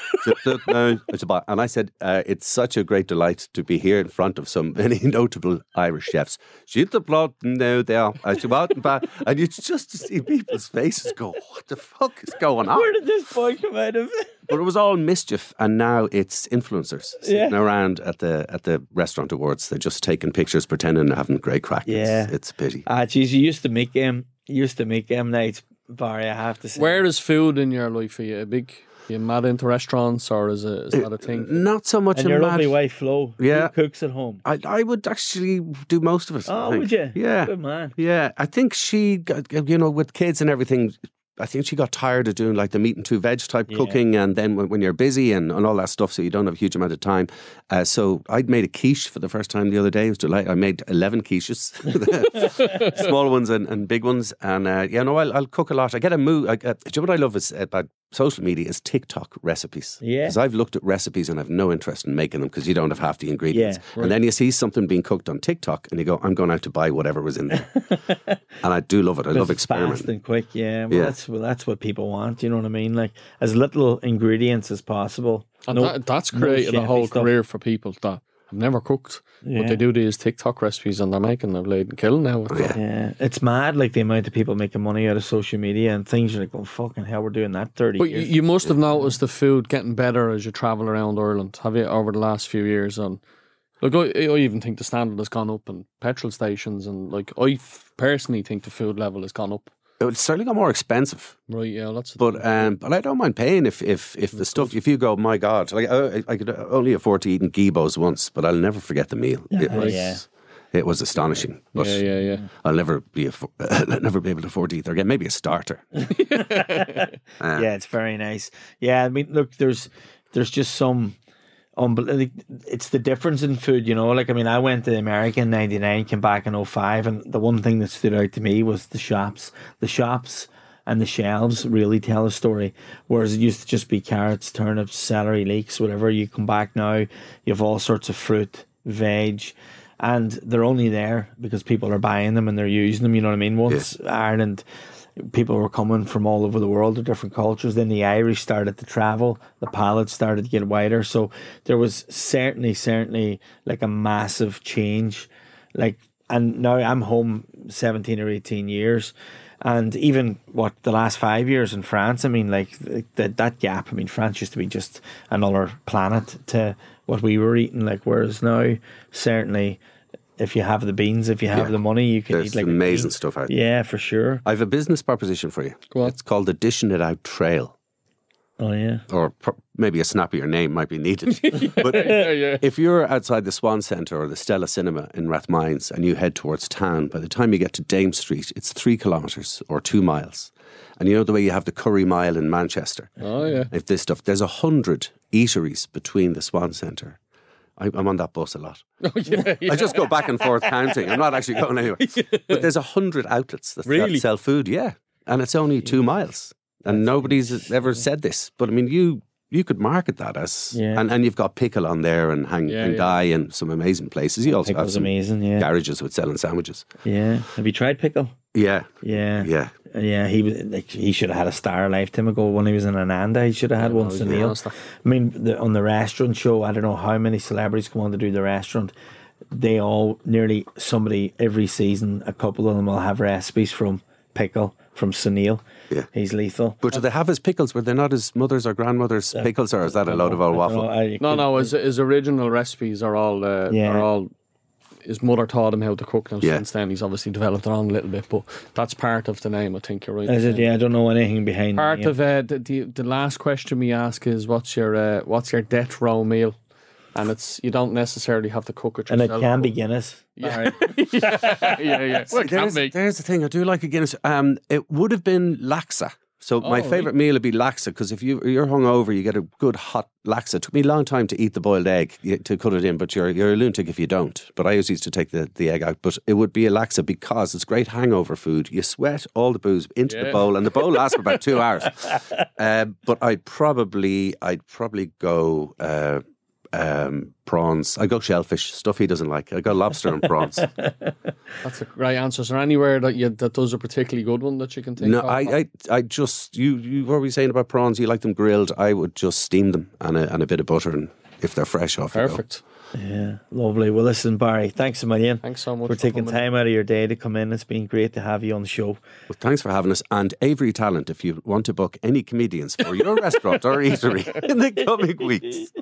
It's about," and I said, uh, "It's such a great delight to be here in front of so many notable Irish chefs. She's applauding now there. As you out and back, and you just to see people's faces go, what the fuck is going on?" Where did this boy come out of? But it was all mischief, and now it's influencers sitting Yeah. around at the at the restaurant awards. They're just taking pictures, pretending they're having a great crack. Yeah. it's, it's a pity. Ah, geez, you used to make them. You used to make them nights, Barry. I have to say. Where is food in your life? Are you a big, you mad into restaurants, or is it is that a thing? Not so much and a your mad- lovely wife Flo, Yeah. who cooks at home. I I would actually do most of it. I Oh, think. would you? Yeah. Good man. Yeah, I think she, got, you know, with kids and everything, I think she got tired of doing like the meat and two veg type Yeah. cooking, and then when, when you're busy and, and all that stuff, so you don't have a huge amount of time. Uh, so I'd made a quiche for the first time the other day. It was delight. I made eleven quiches, small ones and, and big ones, and uh, yeah, no, I'll, I'll cook a lot. I get a move. I, uh, do you know what I love is about social media is TikTok recipes. Yeah. Because I've looked at recipes and I've no interest in making them because you don't have half the ingredients. Yeah, And then you see something being cooked on TikTok and you go, "I'm going out to buy whatever was in there." And I do love it. I love It's fast experimenting. and quick. Yeah, well, Yeah. that's well, that's what people want. You know what I mean? Like as little ingredients as possible. And No- that, that's no created a chefy whole stuff. career for people that have never cooked, Yeah. but they do these TikTok recipes and they're making a blade and kill now. With that. Yeah, it's mad. Like the amount of people making money out of social media and things. You're like, "Oh fucking hell, we're doing that thirty But you, years." you must have noticed the food getting better as you travel around Ireland, have you, over the last few years? And like, I, I even think the standard has gone up in petrol stations, and like, I f- personally think the food level has gone up. It's certainly got more expensive, Right? Yeah, that's. but um, but I don't mind paying if if if the stuff. If you go, "My God," like I, I could only afford to eat in Gibo's once, but I'll never forget the meal. It Yeah, was yeah. it was astonishing. But yeah, yeah, yeah. I'll never be affo- I'll never be able to afford to eat there again. Maybe a starter. Yeah, it's very nice. Yeah, I mean, look, there's there's just some unbel- it's the difference in food, you know. Like, I mean, I went to America in ninety-nine, came back in oh five, and the one thing that stood out to me was the shops. The shops and the shelves really tell a story. Whereas it used to just be carrots, turnips, celery, leeks, whatever. You come back now, you have all sorts of fruit, veg, and they're only there because people are buying them and they're using them. You know what I mean? Once yeah. Ireland, people were coming from all over the world to different cultures. Then the Irish started to travel. The palate started to get wider. So there was certainly, certainly like a massive change. Like, and now I'm home seventeen or eighteen years. And even what the last five years in France, I mean, like that that gap. I mean, France used to be just another planet to what we were eating. Like, whereas now, certainly, if you have the beans, if you have yeah. the money, you can There's eat like amazing stuff out there. Yeah, for sure. I have a business proposition for you. Go on. It's called the Dishing It Out Trail. Oh yeah. Or pro- maybe a snappier name might be needed. But yeah, yeah. if you're outside the Swan Centre or the Stella Cinema in Rathmines and you head towards town, by the time you get to Dame Street, it's three kilometres or two miles. And you know the way you have the Curry Mile in Manchester? Oh, yeah. If this stuff, there's a hundred eateries between the Swan Centre. I, I'm on that bus a lot. Oh, yeah, yeah. I just go back and forth counting. I'm not actually going anywhere. Yeah. But there's a hundred outlets that, really? that sell food, yeah. And it's only two miles. And nobody's ever said this. But I mean, you you could market that as... Yeah. And, and you've got Pickle on there and Hang yeah, and yeah. Die and some amazing places. You also Pickle's have some amazing, yeah. garages with selling sandwiches. Yeah. Have you tried pickle? Yeah. Yeah. Yeah. Yeah, he was like he should have had a star a lifetime ago when he was in Ananda. He should have had one. yeah, Sunil. I mean, the, on the restaurant show, I don't know how many celebrities come on to do the restaurant. They all nearly somebody every season. A couple of them will have recipes from pickle from Sunil. Yeah, he's lethal. But do they have his pickles? Were they not his mother's or grandmother's uh, pickles, or is that a load of old waffle? I, no, no. His, his original recipes are all uh, yeah. are all. His mother taught him how to cook. Now yeah. since then, he's obviously developed it on a little bit, but that's part of the name. I think you're right. Is it? Yeah, I don't know anything behind. Part the of uh, the, the the last question we ask is what's your uh, what's your death row meal, and it's you don't necessarily have to cook it yourself. And it can be Guinness. Yeah, yeah, yeah. yeah. Well, It can there's, be. there's the thing. I do like a Guinness. Um, it would have been laksa. So my Oh, favourite right. meal would be laksa, because if you, you're hungover, you get a good hot laksa. It took me a long time to eat the boiled egg, y- to cut it in, but you're you're a lunatic if you don't. But I always used to take the, the egg out. But it would be a laksa because it's great hangover food. You sweat all the booze into Yeah. the bowl, and the bowl lasts for about two hours. Uh, but I'd probably, I'd probably go... Uh, Um, prawns. I go shellfish, stuff he doesn't like. I go lobster and prawns. That's a great answer. Is there anywhere that you, that does a particularly good one that you can think No, of? I, I, I just you, you. What were you saying about prawns? You like them grilled? I would just steam them and a, and a bit of butter, and if they're fresh, off you go. Perfect. Yeah, lovely. Well, listen, Barry, thanks a million. Thanks so much for for taking coming. time out of your day to come in. It's been great to have you on the show. Well, thanks for having us. And Avery Talent, if you want to book any comedians for your restaurant or eatery in the coming weeks.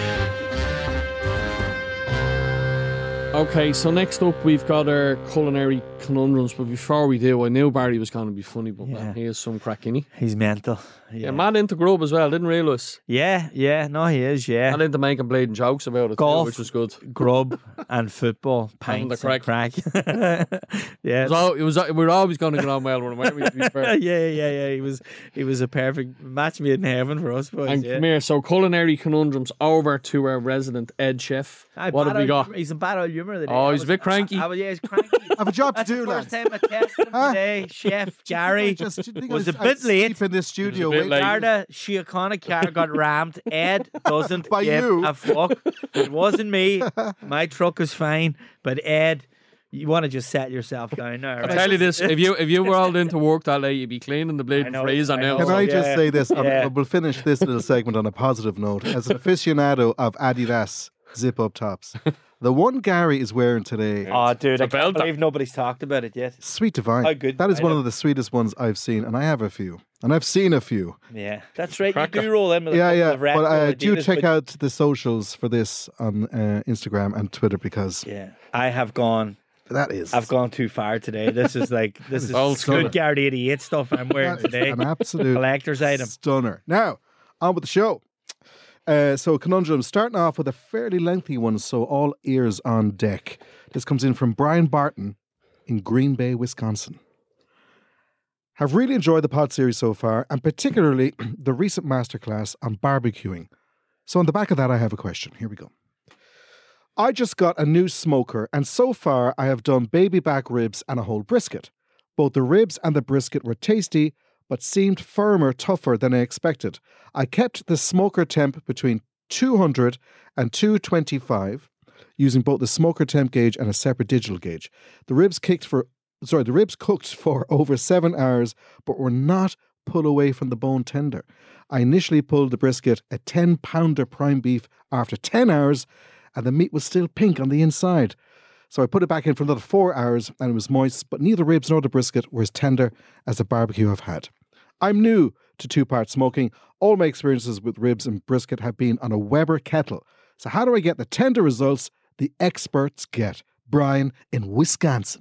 Okay, so next up we've got our culinary conundrums, but before we do, I knew Barry was going to be funny, but Yeah. man, he is some crack, innit? He's mental. Yeah, Yeah, mad into grub as well, didn't realise. yeah, yeah. No, he is. Yeah, Mad into making bleeding jokes about it, Golf. too, which was good. grub and football, Having pints the and crack. yeah, It was, al- it was, we were always going to get on well with him, weren't we, to be fair? yeah, yeah, yeah. He was, he was a perfect match made in heaven for us boys. And yeah. come here, so culinary conundrums over to our resident Ed Chef. Aye, What bad have we old got? humour. He's in bad old humour today. Oh, I he's a was- bit cranky. I, I was, yeah, he's cranky. I have a job to That's do, the first lads. time I tested him Huh? today. Chef Gary Just, do you think was I a bit late. sleep in this studio. bit wait- late. Garda Síochána car got rammed. Ed doesn't By give you. a fuck. It wasn't me. My truck is fine. But Ed, you want to just set yourself down now. I'll Right? tell you this, if you if you were all into work that late, you'd be cleaning the I bleeding know, freezer I now. know. Can I just yeah. say this? Um, Yeah. We'll finish this little segment on a positive note. As an aficionado of Adidas zip-up tops, the one Gary is wearing today, Oh, dude, a I can't belter. believe nobody's talked about it yet. Sweet Divine. How good That is I one know. of the sweetest ones I've seen, and I have a few. And I've seen a few. Yeah, that's right. Cracker. You do roll in with a Yeah, couple yeah. of retro But uh, do Adidas, check but- out the socials for this on uh, Instagram and Twitter, because Yeah, I have gone. that is I've gone too far today. This is like this is Old school. good Garda eighty-eight stuff I'm wearing that is today. an absolute Collector's item. stunner. Now, on with the show. Uh, so, conundrum, starting off with a fairly lengthy one, so all ears on deck. This comes in from Brian Barton in Green Bay, Wisconsin. Have really enjoyed the pod series so far, and particularly the recent masterclass on barbecuing. So, on the back of that, I have a question. Here we go. I just got a new smoker, and so far I have done baby back ribs and a whole brisket. Both the ribs and the brisket were tasty, but seemed firmer, tougher than I expected. I kept the smoker temp between two hundred and two twenty-five, using both the smoker temp gauge and a separate digital gauge. The ribs kicked for, sorry, the ribs cooked for over seven hours, but were not pulled away from the bone tender. I initially pulled the brisket, a ten pounder prime beef, after ten hours, and the meat was still pink on the inside. So I put it back in for another four hours and it was moist, but neither ribs nor the brisket were as tender as the barbecue I've had. I'm new to two-part smoking. All my experiences with ribs and brisket have been on a Weber kettle. So how do I get the tender results the experts get? Brian in Wisconsin.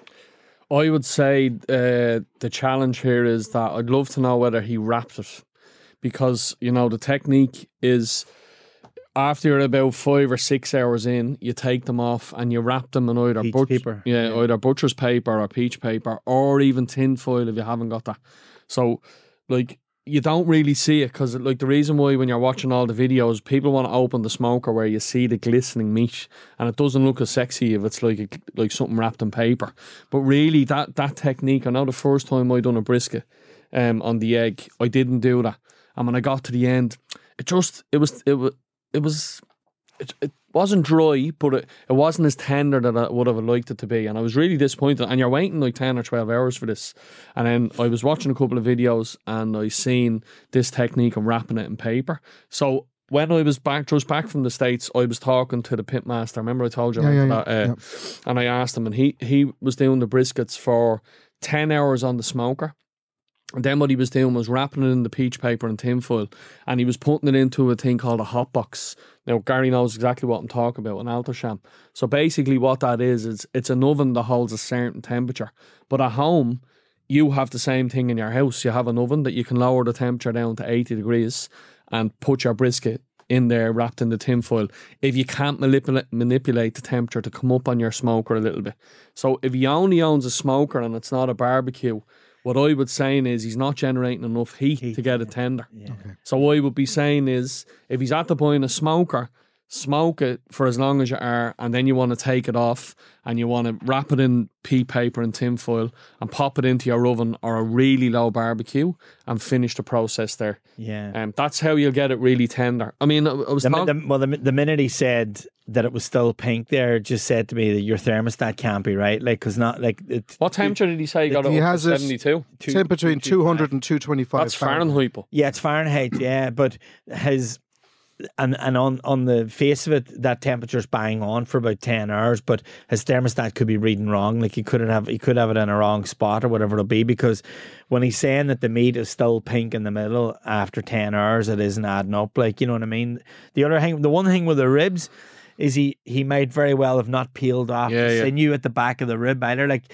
I would say uh, the challenge here is that I'd love to know whether he wrapped it, because, you know, the technique is after you're about five or six hours in, you take them off and you wrap them in either Peach butch- paper. Yeah, Yeah. either butcher's paper or peach paper, or even tin foil if you haven't got that. So, like, you don't really see it, because, like, the reason why when you're watching all the videos, people want to open the smoker where you see the glistening meat, and it doesn't look as sexy if it's like a, like something wrapped in paper. But really, that that technique, I know the first time I done a brisket um, on the egg, I didn't do that, and when I got to the end, it just it was it was it was it, it wasn't dry, but it, it wasn't as tender that I would have liked it to be, and I was really disappointed. And you're waiting like ten or twelve hours for this, and then I was watching a couple of videos and I seen this technique of wrapping it in paper. So when I was back, just back from the States, I was talking to the pitmaster. Remember I told you Yeah, about yeah, that, uh, yeah. and I asked him, and he he was doing the briskets for ten hours on the smoker. And then what he was doing was wrapping it in the peach paper and tin foil, and he was putting it into a thing called a hot box. Now, Gary knows exactly what I'm talking about, an Altosham. So basically what that is, is it's an oven that holds a certain temperature. But at home, you have the same thing in your house. You have an oven that you can lower the temperature down to eighty degrees and put your brisket in there wrapped in the tin foil if you can't manipulate, manipulate the temperature to come up on your smoker a little bit. So if he only owns a smoker and it's not a barbecue, what I would say is he's not generating enough heat, Heat, to get it yeah. tender. Yeah. Okay. So what I would be saying is, if he's at the point of smoker, smoke it for as long as you are, and then you want to take it off and you want to wrap it in pea paper and tin foil and pop it into your oven or a really low barbecue and finish the process there. Yeah. Um, that's how you'll get it really tender. I mean, I, I was The, talk- the, well, the, the minute he said that it was still pink there, it just said to me that your thermostat can't be right. Like, because not like it. what temperature did he say he got He it up has to? it- seventy-two? two- Temp between two- two hundred and two twenty-five. That's Fahrenheit. but- Yeah, it's Fahrenheit. Yeah, but his and and on on the face of it, that temperature's bang on for about ten hours. But his thermostat could be reading wrong. Like he couldn't have he could have it in a wrong spot or whatever it'll be. Because when he's saying that the meat is still pink in the middle after ten hours, it isn't adding up. Like, you know what I mean. The other thing, the one thing with the ribs is he he might very well have not peeled off Yeah, the yeah. sinew at the back of the rib either. Like,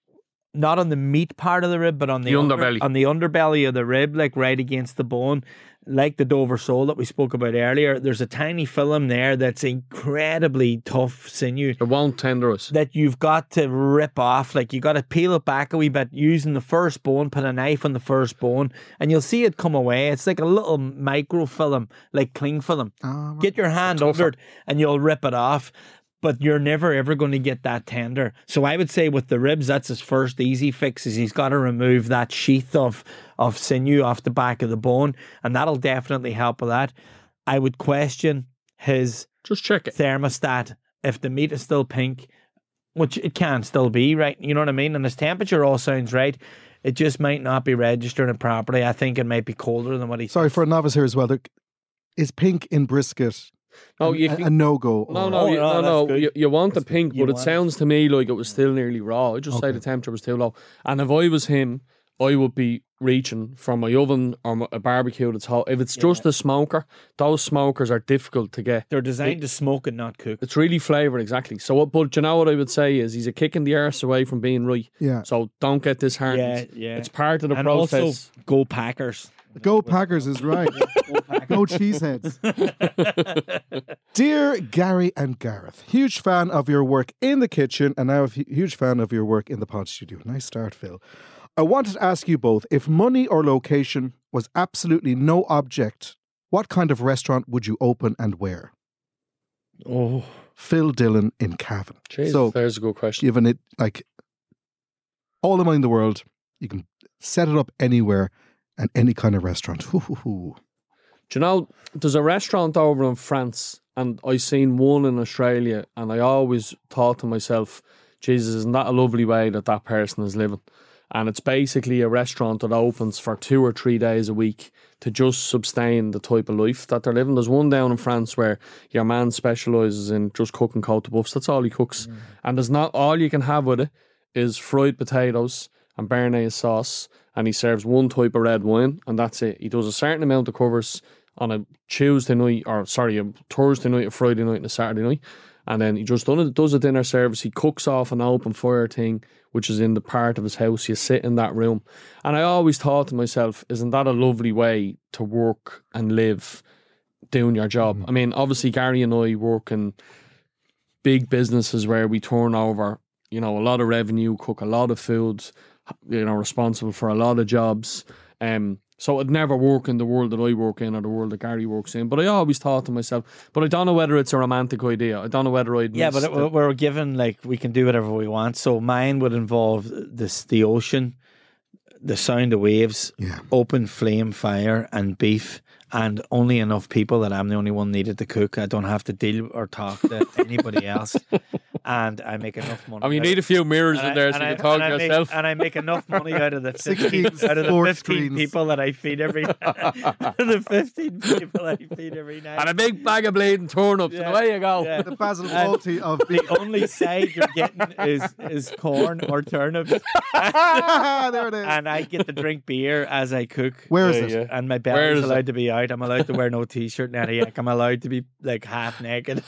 not on the meat part of the rib, but on the, The under- underbelly. on the underbelly of the rib, like right against the bone, like the Dover sole that we spoke about earlier. There's a tiny film there that's incredibly tough sinew It won't tender us. that you've got to rip off. Like, you got to peel it back a wee bit using the first bone, put a knife on the first bone, and you'll see it come away. It's like a little microfilm, like cling film. Ah, right. Get your hand under it and you'll rip it off. But you're never ever going to get that tender. So I would say with the ribs, that's his first easy fix. Is he's got to remove that sheath of of sinew off the back of the bone, and that'll definitely help with that. I would question his Just check it. thermostat if the meat is still pink, which it can still be, right? You know what I mean? And his temperature all sounds right. It just might not be registering it properly. I think it might be colder than what he. Sorry for a novice here as well. There, is pink in brisket No, you a, can, a no-go? No, or- no, Oh, you, no, no, that's no. good. You, you want the pink, You but it want it. sounds to me like it was still nearly raw. I just say Okay. the temperature was too low. And if I was him, I would be reaching for my oven or my, a barbecue that's hot. If it's just a smoker, those smokers are difficult to get. They're designed to smoke and not cook. It's really flavoured, exactly. So, what, but you know what I would say is he's a kick in the arse away from being right. Yeah. So don't get disheartened. Yeah, yeah. It's part of the And process. also, go Packers. Go Packers is right. Go Cheeseheads. Dear Gary and Gareth, huge fan of your work in the kitchen and now a hu- huge fan of your work in the pod studio. Nice start, Phil. I wanted to ask you both, if money or location was absolutely no object, what kind of restaurant would you open and where? Oh, Phil Dillon in Cavan. Jesus, So there's a good question. you have an, it- like, all the money in the world, you can set it up anywhere and any kind of restaurant. Hoo, hoo, hoo. Do you know, there's a restaurant over in France, and I seen one in Australia, and I always thought to myself, Jesus, isn't that a lovely way that that person is living? And it's basically a restaurant that opens for two or three days a week to just sustain the type of life that they're living. There's one down in France where your man specialises in just cooking coat de buffs. That's all he cooks. Mm. And there's not, all you can have with it is fried potatoes and béarnaise sauce, and he serves one type of red wine, and that's it. He does a certain amount of covers on a Tuesday night, or sorry, a Thursday night, a Friday night, and a Saturday night. And then he just done it, does a dinner service. He cooks off an open fire thing, which is in the part of his house. You sit in that room. And I always thought to myself, isn't that a lovely way to work and live doing your job? Mm-hmm. I mean, obviously, Gary and I work in big businesses where we turn over, you know, a lot of revenue, cook a lot of food, you know, responsible for a lot of jobs. Um, so it'd never work in the world that I work in or the world that Gary works in. But I always thought to myself, but I don't know whether it's a romantic idea. I don't know whether I'd Yeah, but it, the, we're given, like, we can do whatever we want. So mine would involve this, the ocean, the sound of waves, yeah. open flame fire and beef, and only enough people that I'm the only one needed to cook. I don't have to deal or talk to anybody else. And I make enough money. I mean, you need a few mirrors and in there I, so you I, can talk and to I yourself. Make, and I make enough money out of the fifteen, out of the sports fifteen screens. people that I feed every night. Out of the fifteen people I feed every night. And a big bag of bleeding turnips, Yeah, and away you go. yeah. The Basil Fawlty of The only side you're getting is is corn or turnips. there it is. And I get to drink beer as I cook. Where is Yeah, it? yeah. And my Where belly's is allowed it? to be out. I'm allowed to wear no t-shirt and anything. I'm allowed to be like half naked.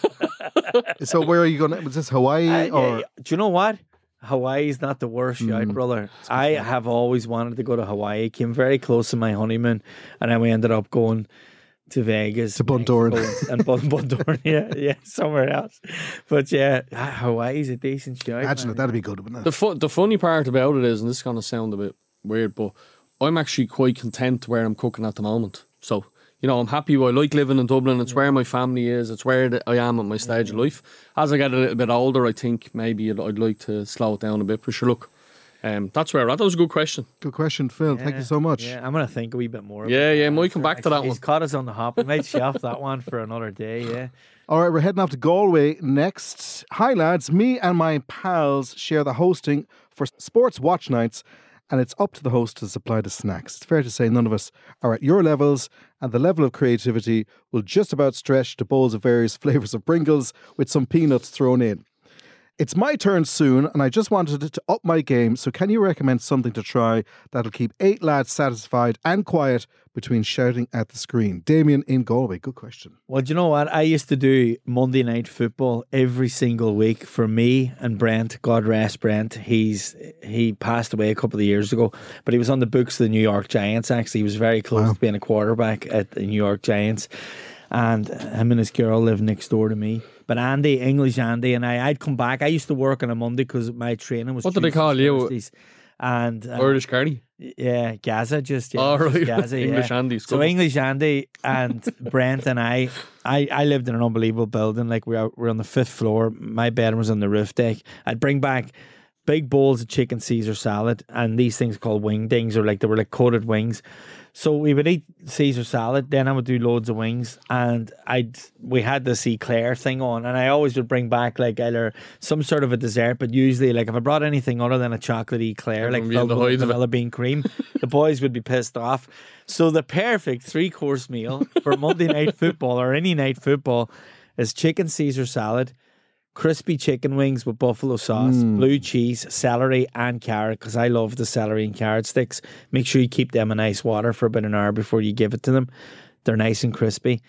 So where are you going? Was this Hawaii Uh, or? yeah, do you know what? Hawaii's not the worst shout, Mm. brother. I have always wanted to go to Hawaii. Came very close to my honeymoon, and then we ended up going to Vegas, To Bundoran. Mexico, and Bun- Bundoran, yeah, yeah, somewhere else. But yeah, Hawaii's a decent shout. Imagine man. it. That'd be good, wouldn't The it? fu- the funny part about it is, and this is going to sound a bit weird, but I'm actually quite content where I'm cooking at the moment. So, you know, I'm happy. I like living in Dublin. It's where my family is. It's where th- I am at my stage of life. As I get a little bit older, I think maybe I'd, I'd like to slow it down a bit. But sure, look, um, that's where we're at. That was a good question. Good question, Phil. Thank you so much. Yeah, I'm gonna think a wee bit more. Yeah, about yeah, that might come answer, back to that actually. one. He's caught us on the hop. We might shelf that one for another day. Yeah. All right, we're heading off to Galway next. Hi, lads. Me and my pals share the hosting for sports watch nights, and it's up to the host to supply the snacks. It's fair to say none of us are at your levels, and the level of creativity will just about stretch to bowls of various flavours of Pringles with some peanuts thrown in. It's my turn soon, and I just wanted to up my game, so can you recommend something to try that'll keep eight lads satisfied and quiet between shouting at the screen? Damien in Galway, good question. Well, do you know what? I used to do Monday Night Football every single week for me and Brent. God rest Brent. He's he passed away a couple of years ago, but he was on the books of the New York Giants. Actually, he was very close Wow. to being a quarterback at the New York Giants. And him and his girl lived next door to me. But Andy, English Andy, and I, I'd come back. I used to work on a Monday because my training was. What did they Tuesdays, call you? Thursdays. And uh, Irish Cardi. yeah, Gaza, just yeah, Oh, just right. Gaza, English yeah. Andy's So cool. English Andy and Brent and I, I, I lived in an unbelievable building. Like we were, we were on the fifth floor. My bedroom was on the roof deck. I'd bring back big bowls of chicken Caesar salad, and these things called wing dings, or like they were like coated wings. So we would eat Caesar salad, then I would do loads of wings, and I'd we had this Eclair thing on, and I always would bring back like either some sort of a dessert, but usually like if I brought anything other than a chocolate Eclair, like Everyone be in filled the with height of it. vanilla bean cream, the boys would be pissed off. So the perfect three course meal for Monday Night Football or any night football is chicken Caesar salad, crispy chicken wings with buffalo sauce, blue cheese, celery and carrot, because I love the celery and carrot sticks. Make sure you keep them in ice water for about an hour before you give it to them. They're nice and crispy.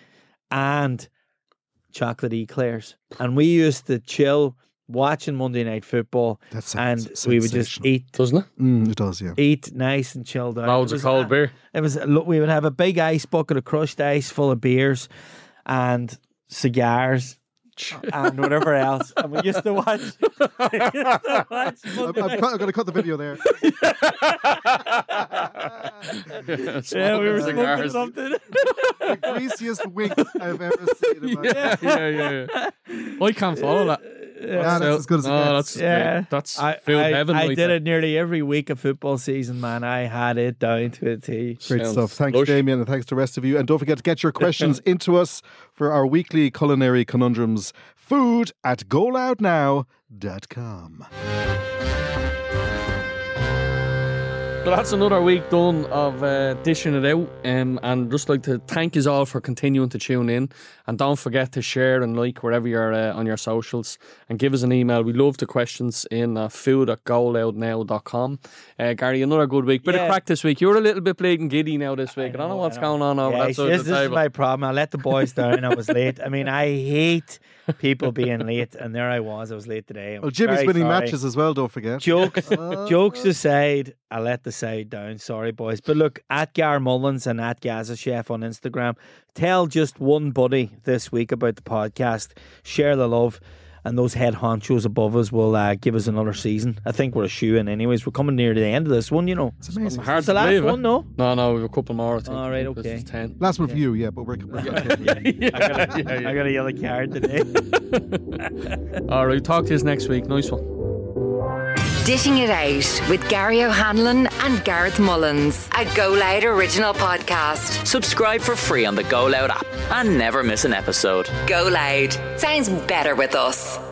And chocolate eclairs. And we used to chill watching Monday Night Football, That sounds and we would just sensational. eat Doesn't it? Mm, it does, yeah. eat nice and chilled out. Loads It of was, cold uh, beer. It was look, we would have a big ice bucket of crushed ice full of beers and cigars and whatever else. And we used to watch. we used to watch I'm, Monday I'm, Night- cut- I'm going to cut the video there. yeah, we were smoking Cigars. something. The greasiest wink I've ever seen in my life. Yeah, yeah, yeah. I can't follow that. Yeah, that's as good as it no, gets. that's Yeah. that's I, food I, heaven. I right did there. it nearly every week of football season, man. I had it down to a T. Great Sounds stuff. Thanks, lush. Damien, and thanks to the rest of you. And don't forget to get your questions into us for our weekly culinary conundrums. Food at go loud now dot com. So that's another week done of uh, dishing it out, um, and just like to thank you all for continuing to tune in, and don't forget to share and like wherever you're uh, on your socials, and give us an email. We love the questions in uh, food at go loud now dot com. Uh, Gary, another good week. Bit Yeah. of crack this week. You're a little bit bleeding giddy now this week. I, don't know what's going on over Yeah, that side this, of the this is table. my problem. I let the boys down. I was late. I mean, I hate people being late, and there I was. I was late today. I'm Well, Jimmy's very winning sorry. matches as well, don't forget. Jokes, jokes aside, I let the side down. Sorry, boys. But look, at Gar Mullins and at Gaza Chef on Instagram, tell just one buddy this week about the podcast. Share the love, and those head honchos above us will uh, give us another season. I think we're a shoe in, anyways. We're coming near the end of this one, you know. It's amazing. Hard It's the to last believe, one, eh? no? No, no, we have a couple more. I think. All right, This okay. is ten. Last one for you, yeah, but we're, we're I got a, I got a yellow card today. All right, talk to you next week. Nice one. Dishing It Out with Gary O'Hanlon and Gareth Mullins, a Go Loud original podcast. Subscribe for free on the Go Loud app and never miss an episode. Go Loud. Sounds better with us.